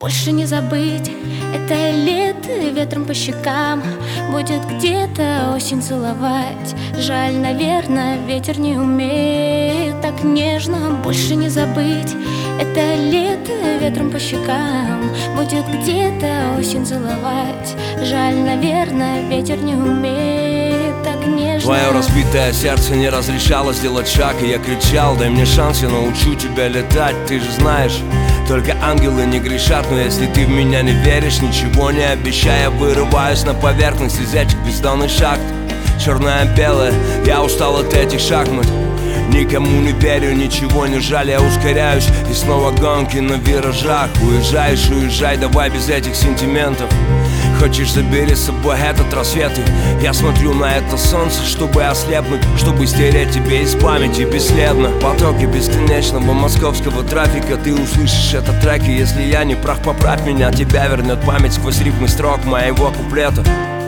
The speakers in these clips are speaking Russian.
больше не забыть. Это лето ветром по щекам, будет где-то осень целовать. Жаль, наверное, ветер не умеет так нежно, больше не забыть. Это лето ветром по щекам, будет где-то осень целовать. Жаль, наверное, ветер не умеет так нежно. Твое разбитое сердце не разрешало сделать шаг, и я кричал: дай мне шанс, я научу тебя летать. Ты же знаешь, только ангелы не грешат. Но если ты в меня не веришь, ничего не обещая, вырываюсь на поверхность из этих бездонных шахт. Черное-белое, я устал от этих шахмат. Никому не верю, ничего не жаль, я ускоряюсь. И снова гонки на виражах. Уезжаешь, уезжай, давай без этих сентиментов. Хочешь, забери с собой этот рассвет. И я смотрю на это солнце, чтобы ослепнуть, чтобы стереть тебе из памяти бесследно. Потоки бесконечного московского трафика. Ты услышишь этот трек, и если я не прав, поправь меня. Тебя вернет память сквозь рифмы строк моего куплета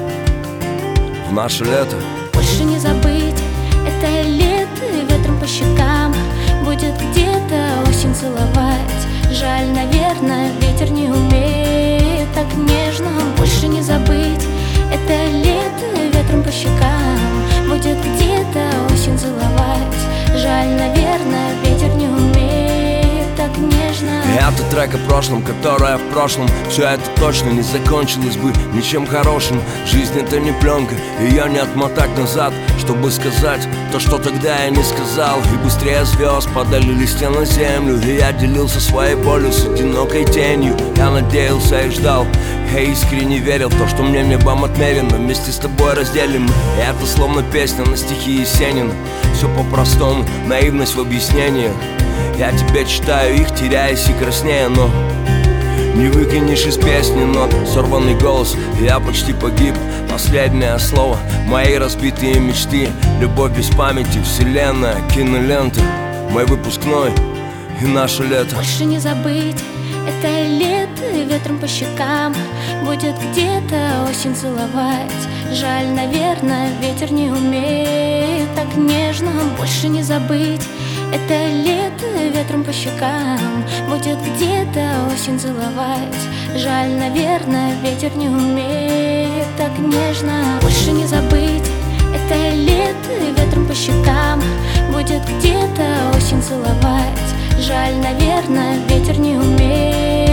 в наше лето. Больше не забыть, это лето ветром по щекам, будет где-то осень целовать. Жаль, наверное, ветер не умеет так нежно. Больше не забыть, это лето ветром по щекам, будет где-то осень целовать. Жаль, наверное, ветер не умеет так нежно. Это трек о прошлом, которое в прошлом. Все это точно не закончилось бы ничем хорошим. Жизнь это не пленка, ее не отмотать назад, чтобы сказать то, что тогда я не сказал. И быстрее звезд падали листья на землю, и я делился своей болью с одинокой тенью. Я надеялся и ждал, я искренне верил в то, что мне небом отмерено. Вместе с тобой разделим мы, и это словно песня на стихи Есенина. Все по-простому, наивность в объяснениях. Я тебе читаю их, теряясь и краснея, но не выкинешь из песни нот. Сорванный голос, я почти погиб. Последнее слово, мои разбитые мечты. Любовь без памяти, вселенная, кинолента. Мой выпускной и наше лето. Больше не забыть, это лето ветром по щекам, будет где-то осень целовать. Жаль, наверное, ветер не умеет так нежно. Больше не забыть, это лето ветром по щекам, будет где-то осень целовать. Жаль, наверное, ветер не умеет так нежно. Больше не забыть, это лето ветром по щекам, будет где-то осень целовать. Жаль, наверное, ветер не умеет